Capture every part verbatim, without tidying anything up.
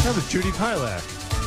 That was Judy Pilak.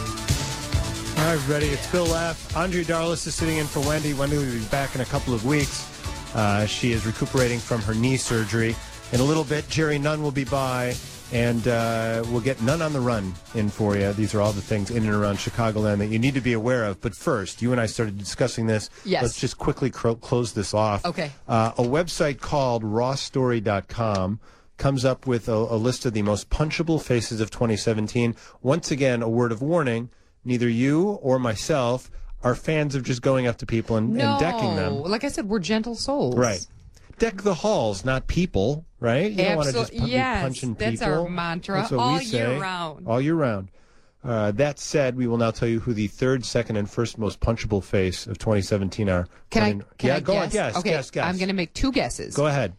All right, everybody, it's Bill Laff. Andrea Darlis is sitting in for Wendy. Wendy will be back in a couple of weeks. Uh, she is recuperating from her knee surgery. In a little bit, Jerry Nunn will be by, and uh, we'll get Nunn on the Run in for you. These are all the things in and around Chicagoland that you need to be aware of. But first, you and I started discussing this. Yes. Let's just quickly cro- close this off. Okay. Uh, a website called raw story dot com comes up with a, a list of the most punchable faces of twenty seventeen. Once again, a word of warning, neither you or myself are fans of just going up to people and, no. and decking them. Like I said, we're gentle souls. Right. Deck the halls, not people, right? You don't want to just pu- yes, be punching people. That's our mantra That's what all we say. year round. All year round. Uh, that said, we will now tell you who the third, second, and first most punchable face of twenty seventeen are. Can Running- I, can yeah, I go guess? on. Yes, okay, guess, guess. I'm going to make two guesses. Go ahead.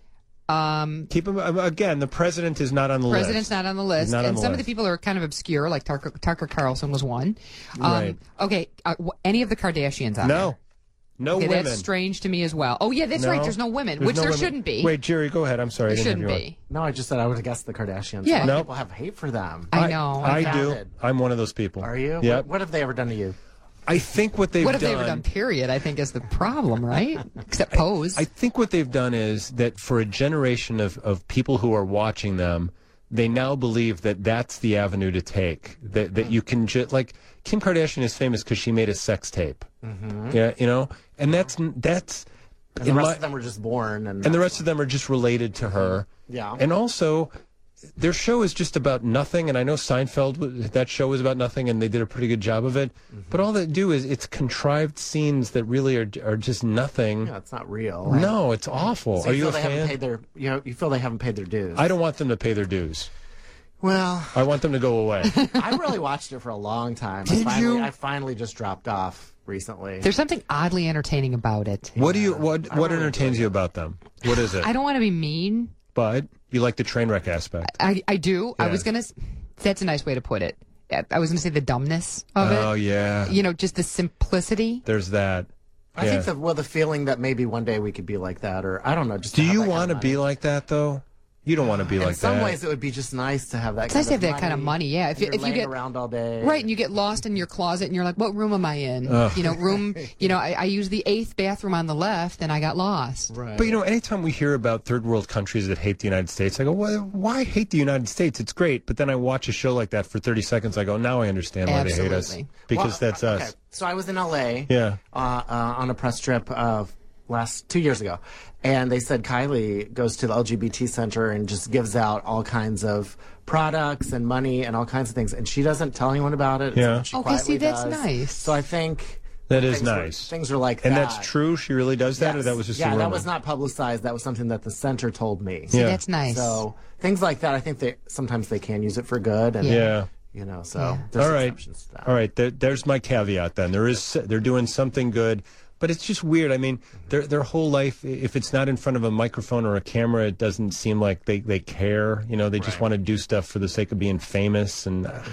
Um, Keep him again. The president is not on the President's list. not on the list, He's not and on the some of the list. people are kind of obscure, like Tucker, Tucker Carlson was one. Um, Right. Okay, uh, w- any of the Kardashians on No. there? No Okay, women. that's strange to me as well. Oh yeah, that's No. right. There's no women, There's which no there women. shouldn't be. Wait, Jerry, go ahead. I'm sorry. there I didn't shouldn't have you on. be. No, I just said I would have guessed the Kardashians. Yeah. A lot of No. people have hate for them. I know. I, I do. Valid. I'm one of those people. Are you? Yep. What, what have they ever done to you? I think what they've What have done. they ever done? Period. I think is the problem, right? Except pose. I think what they've done is that for a generation of, of people who are watching them, they now believe that that's the avenue to take. That that you can just like Kim Kardashian is famous because she made a sex tape. Mm-hmm. Yeah, you know, and that's that's. And the in rest my- of them were just born. And, and the rest of them are just related to her. Yeah. And also, their show is just about nothing. And I know Seinfeld, w- that show was about nothing, and they did a pretty good job of it. Mm-hmm. But all they do is it's contrived scenes that really are are just nothing. Yeah, it's not real. No, it's awful. So are you you feel a they haven't fan? paid their, you know, you feel they haven't paid their dues. I don't want them to pay their dues. Well, I want them to go away. I really watched it for a long time. Did I finally, you? I finally just dropped off recently. There's something oddly entertaining about it. What do you what I what really entertains enjoy you it. about them? What is it? I don't want to be mean. But you like the train wreck aspect. I, I do. I Yeah. was gonna. s- That's a nice way to put it. I was gonna say the dumbness of Oh it. yeah. You know, just the simplicity. There's that. I Yeah. think the well, the feeling that maybe one day we could be like that, or I don't know. Just Do to have you that kind want to of be money. like that though? You don't want to be In like some that. ways, it would be just nice to have that. It's kind nice to of have that kind of money, yeah. If and you- you're if you laying get- around all day, Right, and you get lost in your closet, and you're like, "What room am I in?" Ugh. You know, room. You know, I, I use the eighth bathroom on the left, and I got lost. Right. But you know, anytime we hear about third world countries that hate the United States, I go, well, why hate the United States? It's great. But then I watch a show like that for thirty seconds. I go, now I understand why they hate us. Absolutely. Because Well, that's okay. us. So I was in L A. Yeah. Uh, uh, on a press trip uh, last two years ago, and they said Kylie goes to the L G B T center and just gives out all kinds of products and money and all kinds of things, and she doesn't tell anyone about it. It's Yeah. something she Okay, see, quietly that's does. nice. So I think That is things were- nice. things are like And that. that's true? She really does that? Or Yes. that was just yeah, a rumor? that was not publicized. That was something that the center told me. See, Yeah. that's nice. So things like that, I think they sometimes they can use it for good. And, Yeah. You know, so Yeah. there's All right. exceptions to that. All right. There, there's my caveat then. There is they're doing something good, but it's just weird. I mean, their their whole life, if it's not in front of a microphone or a camera, it doesn't seem like they, they care. You know, they just Right. want to do stuff for the sake of being famous. And uh,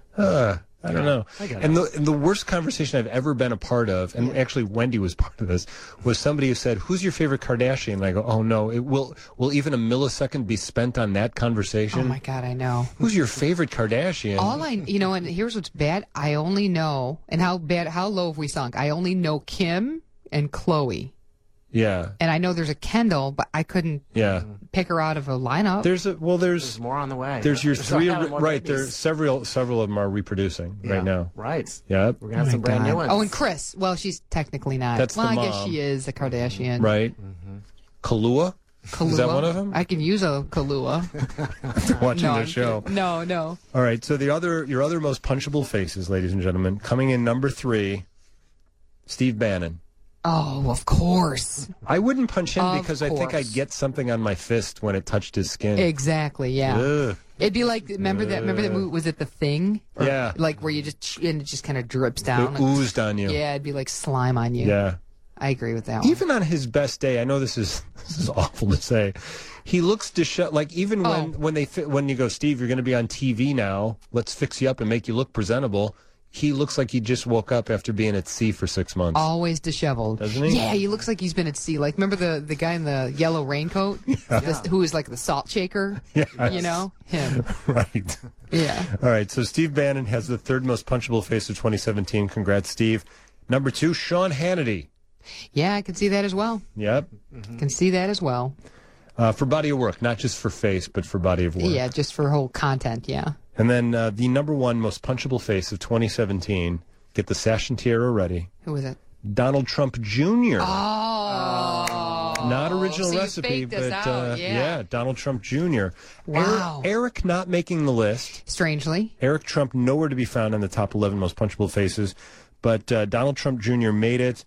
uh, I don't know. I get And it. the, and the worst conversation I've ever been a part of, and actually Wendy was part of this, was somebody who said, "Who's your favorite Kardashian?" And I go, "Oh no, it will will even a millisecond be spent on that conversation?" Oh my God, I know. Who's your favorite Kardashian? All I, you know, and here's what's bad. I only know, and how bad, how low have we sunk? I only know Kim and Chloe, yeah, and I know there's a Kendall, but I couldn't yeah. pick her out of a lineup. There's a well, there's There's more on the way. There's your Start three, having more right? babies. There's several, several of them are reproducing Yeah. right now. Right. Yep. We're gonna have Oh some my brand God. new ones. Oh, and Chris. Well, she's technically not. That's the well, I guess mom. she is a Kardashian. Right. Kahlua. Kahlua. Is that one of them? I can use a Kahlua. Watching no, their I'm show. kidding. No, no. All right. So the other, your other most punchable faces, ladies and gentlemen, coming in number three, Steve Bannon. Oh, of course. I wouldn't punch him Of because I think course. I'd get something on my fist when it touched his skin. Exactly. Yeah. Ugh. It'd be like remember that remember that movie, was it The Thing? Or, Yeah. Like where you just and it just kind of drips It down. oozed on you. Yeah, it'd be like slime on you. Yeah. I agree with that one. Even on his best day, I know this is this is awful to say. He looks disheveled. Like even when Oh. when they fi- when you go, Steve, you're going to be on T V now. Let's fix you up and make you look presentable. he looks like he just woke up after being at sea for six months. Always disheveled. Doesn't he? Yeah, he looks like he's been at sea. Like, remember the, the guy in the yellow raincoat? Yeah. This, who is like the salt shaker? Yes. You know? Him. Right. Yeah. All right, so Steve Bannon has the third most punchable face of twenty seventeen. Congrats, Steve. Number two, Sean Hannity. Yeah, I can see that as well. Yep. Can see that as well. Uh, for body of work, not just for face, but for body of work. Yeah, just for whole content, yeah. And then uh, the number one most punchable face of twenty seventeen, get the sash and tiara ready, Who was it? Donald Trump Junior Oh. Not original So you recipe, faked us but out, uh, yeah. Donald Trump Junior Wow. Eric, Eric not making the list. Strangely. Eric Trump nowhere to be found in the top eleven most punchable faces, but uh, Donald Trump Junior made it.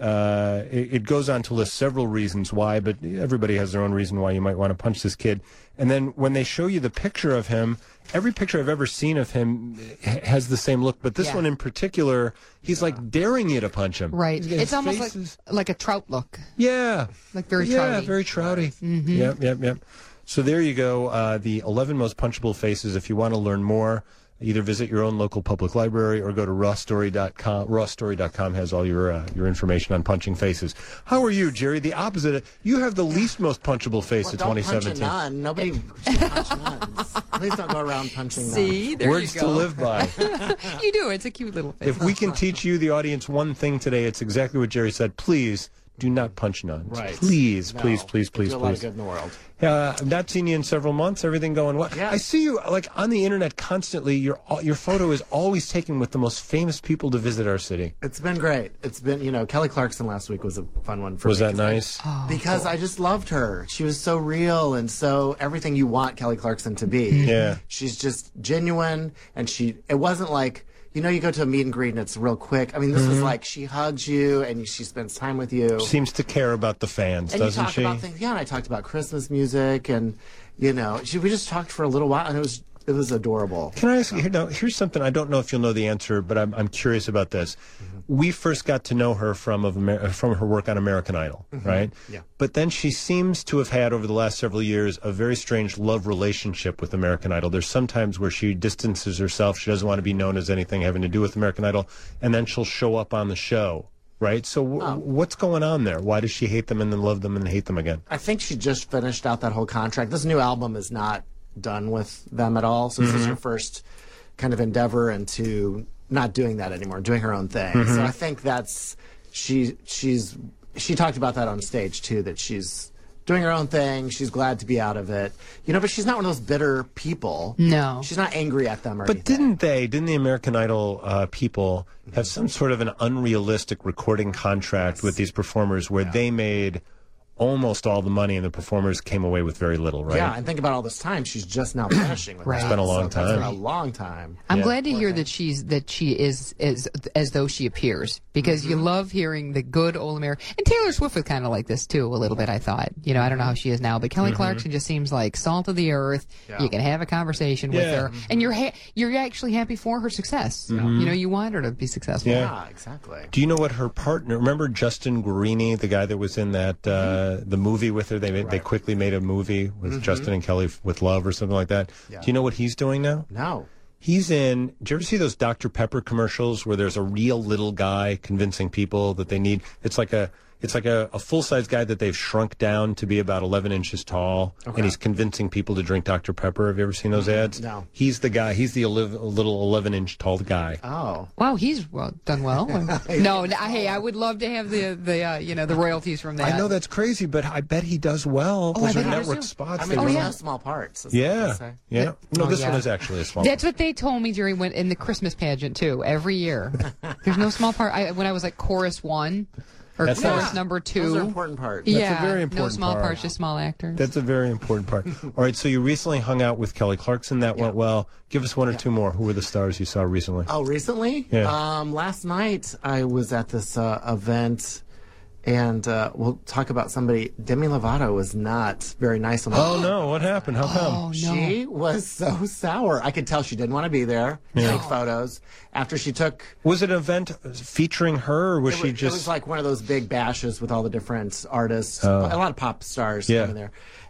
Uh, it. It goes on to list several reasons why, but everybody has their own reason why you might want to punch this kid. And then when they show you the picture of him, every picture I've ever seen of him ha- has the same look, but this Yeah. one in particular, he's like daring you to punch him. Right. His It's almost face like is- like a trout look. yeah. Like very yeah, trouty. very trouty. Mm-hmm. Yep, yep, yep. So there you go. Uh, the eleven most punchable faces. If you want to learn more, either visit your own local public library or go to raw story dot com. raw story dot com has all your uh, your information on punching faces. How are you, Jerry? The opposite. You have the least most punchable face Well, of don't twenty punch a seventeen. nun. Nobody should punch nuns. Please don't go around punching See, nuns. there Words you to go. live by. You do. It's a cute little face. If we can teach you, the audience, one thing today, it's exactly what Jerry said. Please do not punch nuns. Right. Please, No, please, please, they please, do a lot of please. good in the world. Uh, I've not seen you in several months. Everything going well? Yeah. I see you like on the internet constantly. Your your photo is always taken with the most famous people to visit our city. It's been great. It's been, you know, Kelly Clarkson last week was a fun one for Was me. that 'cause I- nice? Oh, because I just loved her. She was so real and so everything you want Kelly Clarkson to be. Yeah. She's just genuine, and she. It wasn't like, you know, you go to a meet and greet and it's real quick. I mean, this Mm-hmm. was like she hugs you and she spends time with you. Seems to care about the fans, and you doesn't talk she? about things. Yeah, and I talked about Christmas music, and you know, she, we just talked for a little while, and it was it was adorable. Can I ask you? Here, now, here's something I don't know if you'll know the answer, but I'm I'm curious about this. We first got to know her from of Amer- from her work on American Idol, right? Yeah. But then she seems to have had over the last several years a very strange love relationship with American Idol. There's sometimes where she distances herself. She doesn't want to be known as anything having to do with American Idol, and then she'll show up on the show, right? So w- Oh. what's going on there? Why does she hate them and then love them and hate them again? I think she just finished out that whole contract. This new album is not done with them at all, so this is her first kind of endeavor into not doing that anymore, doing her own thing. So I think that's she she's she talked about that on stage too, that she's doing her own thing. She's glad to be out of it, you know. But she's not one of those bitter people. No. she's not angry at them or But anything. didn't they, didn't the American Idol uh, people have some sort of an unrealistic recording contract with these performers where they made almost all the money and the performers came away with very little, right? Yeah, and think about all this time she's just now finishing with Right. that. It's been a long So that's been time. a long time. I'm Yeah. glad to hear that she's that she is as as though she appears, because you love hearing the good old American. And Taylor Swift was kind of like this too, a little bit. I thought, you know, I don't know how she is now, but Kelly Clarkson just seems like salt of the earth. Yeah. You can have a conversation with Yeah. her, and you're ha- you're actually happy for her success. You know, you want her to be successful. Yeah. Yeah, exactly. Do you know what her partner? Remember Justin Guarini, the guy that was in that uh, the movie with her? They made, they quickly made a movie with Justin and Kelly f- with Love or something like that. Yeah. Do you know what he's doing now? No. He's in. Do you ever see those Doctor Pepper commercials where there's a real little guy convincing people that they need? It's like a. It's like a, a full-size guy that they've shrunk down to be about eleven inches tall, and he's convincing people to drink Doctor Pepper. Have you ever seen those ads? No. He's the guy. He's the elev- little eleven-inch tall guy. Oh. Wow, he's well done well. no, n- hey, I would love to have the the uh, you know the royalties from that. I know that's crazy, but I bet he does well. Oh, I Those are bet he does network too. spots. I that mean, Oh, there's are- yeah. no small parts. Is that what they Yeah, say? yeah. No, Oh, this yeah. one is actually a small. That's what they told me during when in the Christmas pageant too. Every year, there's no small part. I, when I was like chorus one or That's chorus nice. number two. Those are important parts. yeah, a very no important small part. parts, just small actors. That's a very important part. All right, so you recently hung out with Kelly Clarkson. That went well. Give us one or two more. Who were the stars you saw recently? Oh, recently? Yeah. Um, last night I was at this uh, event, and uh, we'll talk about somebody. Demi Lovato was not very nice on the Oh no! What happened? How come? oh no! She was so sour. I could tell she didn't want to be there. Take photos. After she took, Was it an event featuring her, or was it she was, just? it was like one of those big bashes with all the different artists, Oh. a lot of pop stars Yeah. coming there.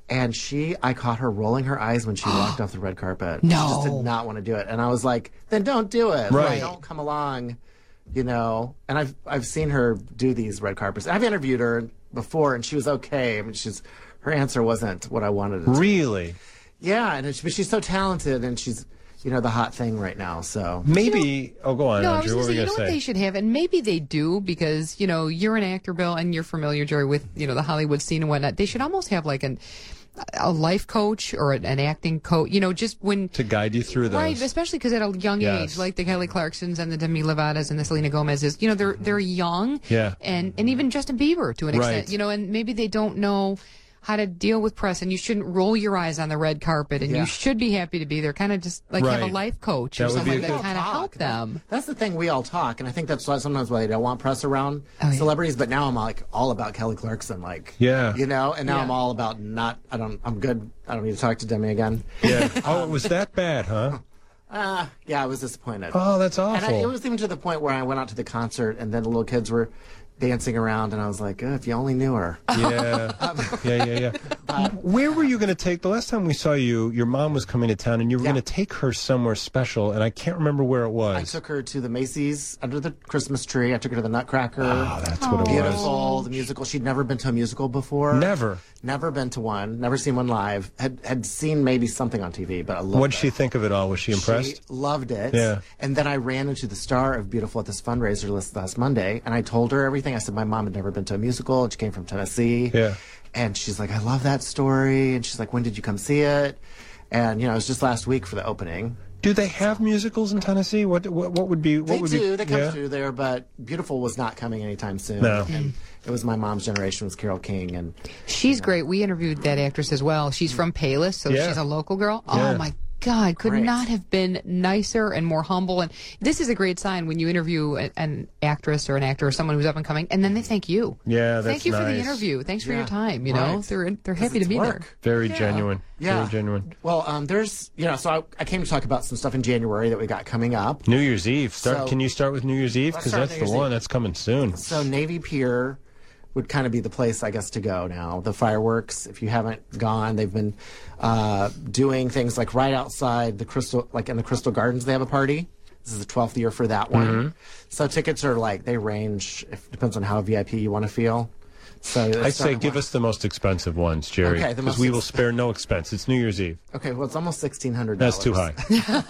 And she, I caught her rolling her eyes when she walked off the red carpet. No. She just did not want to do it. And I was like, then don't do it. Right. Like, don't come along, you know. And I've I've seen her do these red carpets. I've interviewed her before, and she was okay. I mean, she's her answer wasn't what I wanted it to be. Really? Yeah, and it's, but she's so talented, and she's, you know, the hot thing right now. So Maybe. You oh, go on, No, I was Andrew. What going to were say, you you know going to what say? they should have, and maybe they do, because, you know, you're an actor, Bill, and you're familiar, Jerry, with, you know, the Hollywood scene and whatnot. They should almost have like an a life coach or an, an acting coach, you know, just when To guide you through those. right, especially because at a young Yes. age, like the Kelly Clarksons and the Demi Lovatos and the Selena Gomez's, you know, they're they're young, Yeah. and and even Justin Bieber to an extent, Right. you know, and maybe they don't know how to deal with press, and you shouldn't roll your eyes on the red carpet, and Yeah. you should be happy to be there. Kind of just like have Right. a life coach That or would be someone a that good- kind of Talk. help them. That's the thing, we all talk, and I think that's why sometimes why they don't want press around Oh, yeah. celebrities. But now I'm like all about Kelly Clarkson, like Yeah. you know. And now Yeah. I'm all about not. I don't. I'm good. I don't need to talk to Demi again. Yeah. Oh, it was that bad, huh? Uh, yeah, I was disappointed. Oh, that's and I, awful. it was even to the point where I went out to the concert, and then the little kids were dancing around, and I was like, oh, if you only knew her. Yeah. yeah, yeah, yeah. Where were you going to take, the last time we saw you, your mom was coming to town, and you were Yeah. going to take her somewhere special, and I can't remember where it was. I took her to the Macy's under the Christmas tree. I took her to the Nutcracker. Oh, that's what it was. Beautiful, the musical. She'd never been to a musical before. Never. Never been to one. Never seen one live. Had had seen maybe something on T V, but I loved What'd it. she think of it all? Was she impressed? She loved it. Yeah. And then I ran into the star of Beautiful at this fundraiser list last Monday, and I told her everything. I said my mom had never been to a musical, and she came from Tennessee. Yeah. And she's like, I love that story. And she's like, when did you come see it? And, you know, it was just last week for the opening. Do they have musicals in Tennessee? What what, what would be? What They would do. Be, They come yeah? through there, but Beautiful was not coming anytime soon. No. And it was my mom's generation, was Carole King. And She's great. We interviewed that actress as well. She's from Payless, so Yeah. she's a local girl. Yeah. Oh my God, could Great. not have been nicer and more humble. And this is a great sign when you interview a, an actress or an actor or someone who's up and coming, and then they thank you. Yeah, that's Thank you for the nice. interview. Thanks for Yeah. your time. You know, Right. they're they're 'Cause happy to it's be work. Very genuine. Yeah. Very genuine. Well, um, there's, you know, so I, I came to talk about some stuff in January that we got coming up. New Year's Eve. Start. So- can you start with New Year's Eve? Let's Because start that's with the New Year's one Eve. that's coming soon. So Navy Pier would kind of be the place, I guess, to go now. The fireworks, if you haven't gone, they've been uh, doing things like right outside the Crystal, like in the Crystal Gardens, they have a party. This is the twelfth year for that one. Mm-hmm. So tickets are like, they range, if, depends on how V I P you want to feel. So they I start say at give one- us the most expensive ones, Jerry, Okay, the because most we will ex- spare no expense. It's New Year's Eve. Okay, well, it's almost sixteen hundred dollars. That's too high.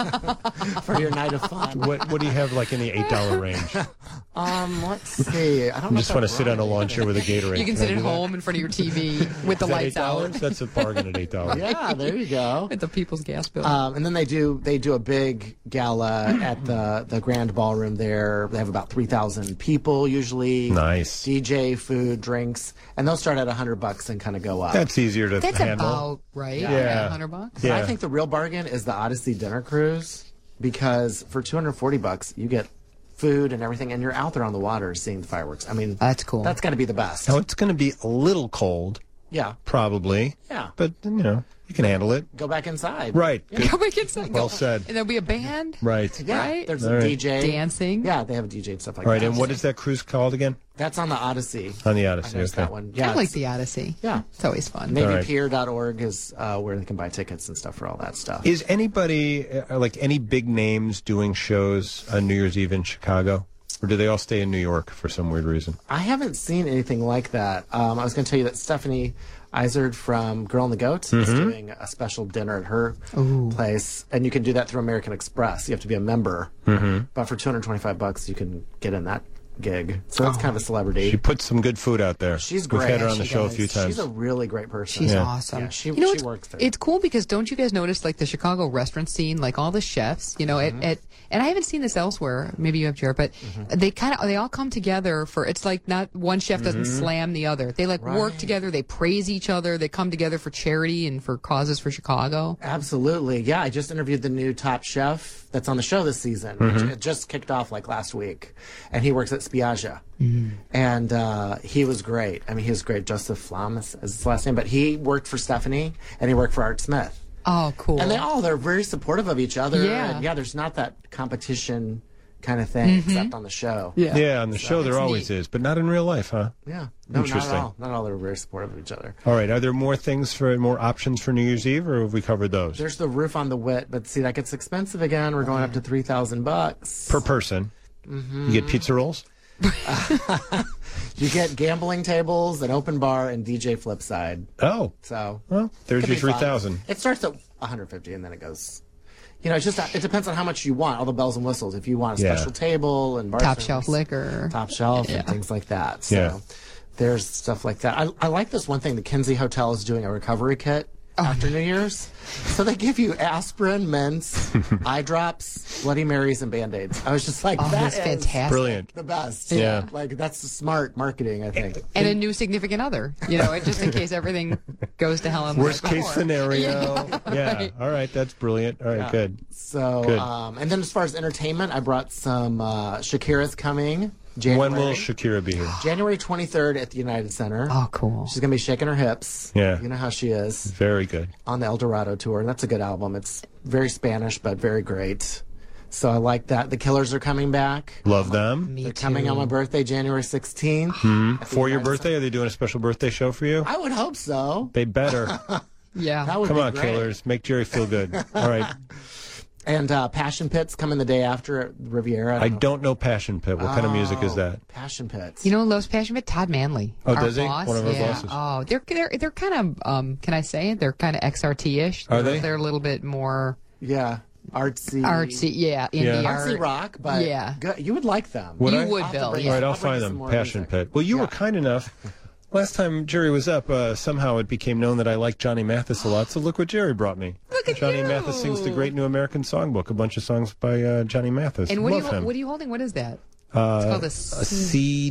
for your night of fun. what What do you have like in the eight dollar range? Um, let's see. I don't I know just if want I've to sit on a brought lawn chair with a Gatorade. You can I sit do at that? home in front of your T V with the Is that lights eight dollars? out. That's a bargain at eight dollars. Yeah, there you go. With the people's gas bill. Um, and then they do they do a big gala at the the Grand Ballroom there. They have about three thousand people usually. Nice. D J, food, drinks, and they'll start at a hundred bucks and kind of go up. That's easier to That's handle. about right. Yeah. a hundred bucks. But Yeah. I think the real bargain is the Odyssey dinner cruise, because for two hundred forty bucks you get food and everything, and you're out there on the water seeing the fireworks. I mean, That's cool. That's got to be the best. Now it's going to be a little cold, Yeah, probably. Yeah. But you know, you can handle it. go back inside. Right. Good. Go back inside. Well Go. said. And there'll be a band. Right. Yeah, Right? there's All a right. D J Dancing. Yeah, they have a D J and stuff like All right. that. And what is that cruise called again? That's on the Odyssey. On the I Odyssey. noticed Okay. that one. Yeah, I like it's- the Odyssey. Yeah. It's always fun. All right. Navy Pier dot org is uh, where they can buy tickets and stuff for all that stuff. Is anybody uh, like any big names doing shows on New Year's Eve in Chicago, or do they all stay in New York for some weird reason? I haven't seen anything like that. Um, I was going to tell you that Stephanie Izard from Girl and the Goat is doing a special dinner at her place, and you can do that through American Express. You have to be a member, mm-hmm. but for two hundred twenty-five bucks, you can get in that gig. So that's kind of a celebrity. She puts some good food out there. She's We've great. had her on the She show a does. few times. She's a really great person. She's Yeah. awesome. Yeah, she- you know, she it's, works there. It's cool because don't you guys notice like the Chicago restaurant scene, like all the chefs, you know, Mm-hmm. at, at and I haven't seen this elsewhere. Maybe you have, Jared, but Mm-hmm. they kind of they all come together for. It's like not one chef doesn't Mm-hmm. slam the other. They like work Right. together. They praise each other. They come together for charity and for causes for Chicago. Absolutely. Yeah, I just interviewed the new top chef that's on the show this season. Mm-hmm. It just kicked off like last week. And he works at Spiaggia. Mm-hmm. And uh, he was great. I mean, he was great. Joseph Flam is, is his last name. But he worked for Stephanie, and he worked for Art Smith. Oh, cool. And they all, they're very supportive of each other. Yeah. And yeah, there's not that competition, kind of thing, except on the show. Yeah. Yeah, on the show there That's always neat. is, but not in real life, huh? Yeah. No, not Interesting. at all. Not at all. They're very supportive of each other. All right, are there more things for more options for New Year's Eve, or have we covered those? There's the roof on the Wit, but see, that gets expensive again. We're going up to three thousand bucks Per person. Mm-hmm. You get pizza rolls? You get gambling tables, an open bar, and D J Flipside. Oh, So well, there's could your be three fun. thousand. It starts at one hundred fifty, and then it goes. You know, it's just it depends on how much you want. All the bells and whistles. If you want a Yeah. special table and bar Top service, shelf liquor. top shelf, Yeah. and things like that. So Yeah. there's stuff like that. I, I like this one thing. The Kinsey Hotel is doing a recovery kit after New Year's. So they give you aspirin, mints, eye drops, Bloody Marys, and Band-Aids. I was just like, Oh, that that's is fantastic. Brilliant. the best. Yeah. Like, that's smart marketing, I think. And a new significant other, you know, just in case everything goes to hell in Worst before. case scenario. Yeah, Yeah. right. All right, that's brilliant. All right, Yeah. good. So, Good. um, and then as far as entertainment, I brought some uh, Shakira's coming. January. When will Shakira be here? January twenty-third at the United Center. Oh, cool. She's going to be shaking her hips. Yeah. You know how she is Very good. on the El Dorado tour. And that's a good album. It's very Spanish, but very great. So I like that. The Killers are coming back. Love them. Me They're too. coming on my birthday, January sixteenth. For your birthday, are they doing a special birthday show for you? I would hope so. They better. Yeah. That would Come be on, great. Killers. Make Jerry feel good. All right. And uh, Passion Pit's coming the day after at Riviera. I don't know Passion Pit. What kind of music is Oh, that? Passion Pits. You know, Lowe's Passion Pit, Todd Manley. Oh, our does he? boss. One of our yeah. bosses. Oh, they're they're they're kind of um. Can I say it? They're kind of X R T-ish. Are They're- they? They're a little bit more yeah. Artsy. artsy. Yeah, indie Yeah. art. Artsy rock, but Yeah. good. You would like them. Would You I? would, I'll have to Bill. bring Yeah. All right, I'll I'll bring find some them. more Passion music. Pit. Well, you Yeah. were kind enough. Last time Jerry was up, uh, somehow it became known that I like Johnny Mathis a lot. So look what Jerry brought me. Look at Johnny you. Mathis sings the Great New American Songbook, a bunch of songs by uh, Johnny Mathis. And what Love are you him. what are you holding? What is that? Uh, It's called a a C C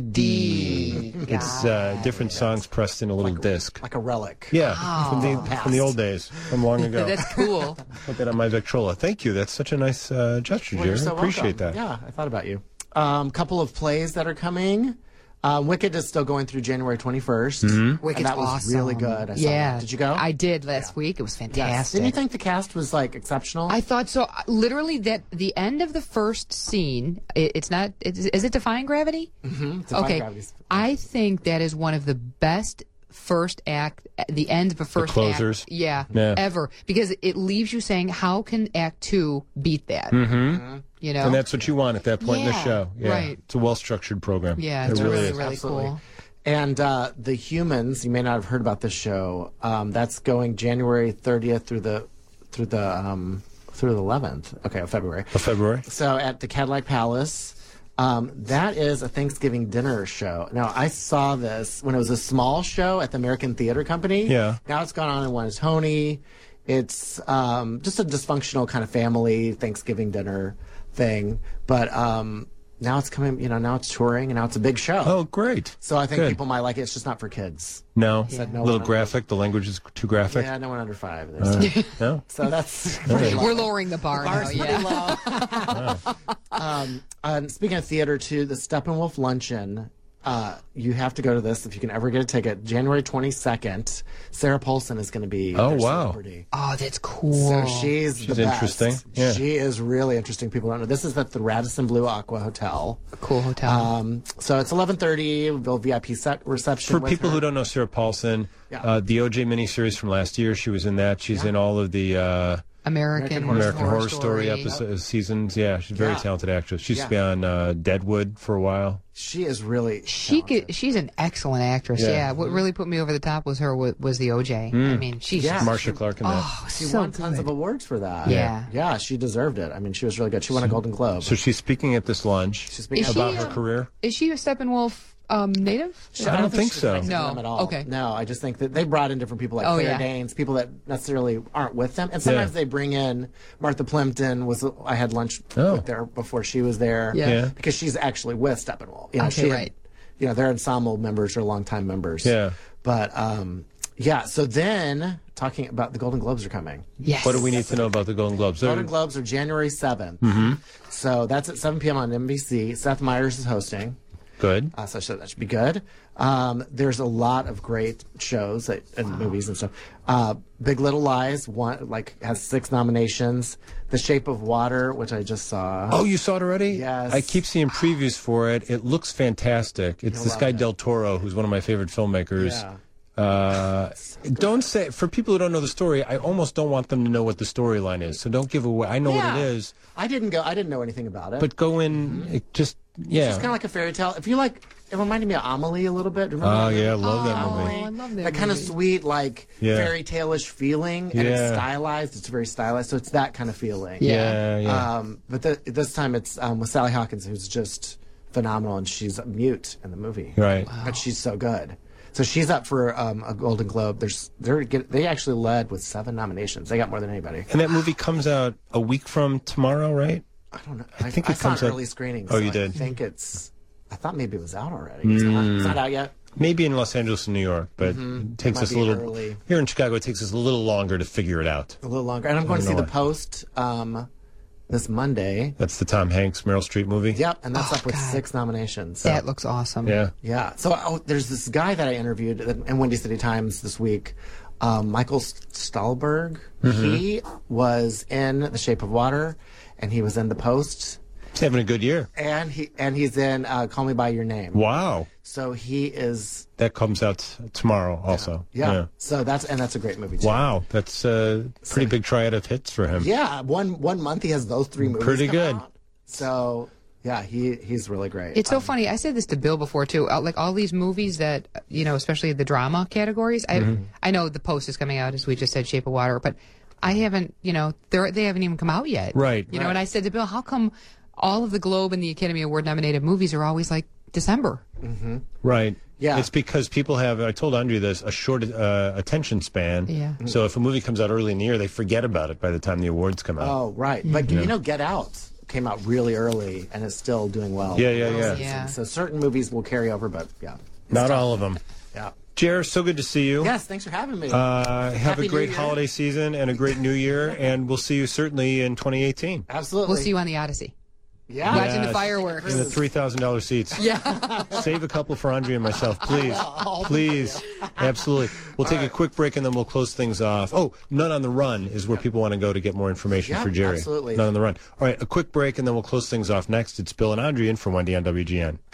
D. It's uh, different songs pressed in a little disc. Like a relic. Yeah, from the Past. from the old days, from long ago. That's cool. Put that on my Victrola. Thank you. That's such a nice uh, gesture, Well, Jerry. you're so Appreciate welcome. that. Yeah, I thought about you. Um, couple of plays that are coming. Uh, Wicked is still going through January twenty-first. Mm-hmm. Wicked's and that was awesome. really good. I saw yeah. that. Did you go? I did last week. It was Yes. fantastic. Didn't you think the cast was like exceptional? I thought so. Literally, that the end of the first scene. It, it's not. It, is it Defying Gravity? mm-hmm. Defying Okay. Gravity's- I think that is one of the best first act, the end of a first closers? act, yeah, Yeah. ever, because it leaves you saying, how can Act Two beat that? Mm-hmm. You know, And that's what you want at that point in the Yeah, show. Yeah. right. It's a well structured program. yeah, it it's really, really is. really Absolutely. cool. And uh, The Humans, you may not have heard about this show. Um, that's going January thirtieth through the through the um, through the eleventh. Okay, of February. Of February. So at the Cadillac Palace, um, that is a Thanksgiving dinner show. Now I saw this when it was a small show at the American Theater Company. Yeah. Now it's gone on and won a Tony. It's um, just a dysfunctional kind of family Thanksgiving dinner thing, but um, now it's coming. You know, now it's touring, and now it's a big show. Oh, great. So I think Good. people might like it. It's just not for kids. No. Said no A little one- graphic. The language is too graphic. Yeah, no one under five. Uh, no. So that's pretty low. We're lowering the bar now. Bar's pretty Yeah. low. um, and speaking of theater, too, the Steppenwolf Luncheon. Uh, you have to go to this if you can ever get a ticket. January twenty-second. Sarah Paulson is going to be Oh, their wow. celebrity. Oh, that's cool. So she's, She's the best. interesting. Yeah. She is really interesting. People don't know. This is at the Radisson Blue Aqua Hotel. cool hotel. Um, so it's eleven thirty. We'll V I P set reception. For with people her. who don't know Sarah Paulson, Yeah. uh, the O J miniseries from last year, she was in that. She's in all of the uh, American, American American Horror, Story, episodes, seasons. Yeah, she's a very Yeah. talented actress. She used to be Yeah. on uh, Deadwood for a while. She is really. She talented. could, she's an excellent actress. Yeah. Yeah. What really put me over the top was her was, was the O J. I mean, she's Yeah. just, Marsha Clark in that. oh, She so won tons good. of awards for that. Yeah. Yeah, she deserved it. I mean, she was really good. She won a Golden Globe. So she's speaking at this lunch She's speaking Is she, about her um, career. Is she a Steppenwolf um, native? I don't think she's so. connected to No. them at all. Okay. No, I just think that they brought in different people like Oh, Claire yeah. Danes, people that necessarily aren't with them. And sometimes Yeah. they bring in Martha Plimpton. Was I had lunch Oh. with her before she was there. Yeah. Yeah. Because she's actually with Steppenwolf. You know, Okay, she had- right. You know, their ensemble members are longtime members. Yeah. But um, yeah. So then talking about the Golden Globes are coming. Yes. What do we need to know about the Golden Globes? Golden Globes are January seventh. Mm-hmm. So that's at seven p.m. on N B C. Seth Meyers is hosting. Good. Uh, so that should be good. Um, there's a lot of great shows that, and wow. movies and stuff. Uh, Big Little Lies, one like has six nominations. The Shape of Water, which I just saw. Oh, you saw it already? Yes. I keep seeing previews for it. It looks fantastic. It's You'll this guy it. Del Toro, who's one of my favorite filmmakers. Yeah. Uh, don't say, for people who don't know the story, I almost don't want them to know what the storyline is. So don't give away. I know yeah. what it is. I didn't go. I didn't know anything about it. But go in, mm-hmm. it just yeah. It's just kind of like a fairy tale. If you like, it reminded me of Amelie a little bit. Remember oh that yeah, I movie? love that oh, movie. I love that. That kind of sweet, like yeah. fairy tale-ish feeling, and yeah. it's stylized. It's very stylized, so it's that kind of feeling. Yeah, yeah. Um, but the, this time it's um, with Sally Hawkins, who's just phenomenal, and she's mute in the movie. Right. Wow. But she's so good. So she's up for um, a Golden Globe. There's they're get, they actually led with seven nominations. They got more than anybody. And that movie comes out a week from tomorrow, right? I don't know. I think I, it I saw comes an out. early screening. Oh, so you I did? think it's. I thought maybe it was out already. It's, Mm. not, it's not out yet. Maybe in Los Angeles and New York, but Mm-hmm. it takes It us a might be little. early. Here in Chicago, it takes us a little longer to figure it out. A little longer. And I'm going to see know The why. Post um, this Monday. That's the Tom Hanks Meryl Streep movie. Yep, and that's Oh, up with God. six nominations. That looks awesome. Yeah. Yeah. So oh, there's this guy that I interviewed in Windy City Times this week, um, Michael Stahlberg. Mm-hmm. He was in The Shape of Water, and he was in The Post, He's having a good year. and he and he's in uh, Call Me by Your Name. Wow. So he is. That comes out tomorrow also. Yeah. So that's and that's a great movie too. Wow. That's a pretty big triad of hits for him. Yeah. One one month he has those three movies. Pretty come good. out. So yeah, he he's really great. It's so Um, funny. I said this to Bill before too. Uh, like all these movies that you know, especially the drama categories. I Mm-hmm. I know The Post is coming out, as we just said, Shape of Water, but I haven't. You know, they they haven't even come out yet. Right. You know, Right. and I said to Bill, how come all of the Globe and the Academy Award nominated movies are always like December? Right. Yeah. It's because people have, I told Andrea this, a short uh, attention span. Yeah. So if a movie comes out early in the year, they forget about it by the time the awards come out. Oh, right. But you know, Get Out came out really early and is still doing well. Yeah, yeah, yeah. Yeah. So certain movies will carry over, but yeah. It's Not tough. all of them. Yeah. Jer, so good to see you. Yes, thanks for having me. Uh, have Happy a New great Year. holiday season and a great new year, and we'll see you certainly in twenty eighteen. Absolutely. We'll see you on the Odyssey. Yeah. Watching the Yes. fireworks. In the three thousand dollars seats. Yeah. Save a couple for Andrea and myself, please. Please. Absolutely. We'll take a quick break and then we'll close things off. Oh, None on the Run is where people want to go to get more information Yeah, for Jerry. absolutely. None on the Run. All right, a quick break and then we'll close things off next. It's Bill and Andrea in for Wendy on W G N.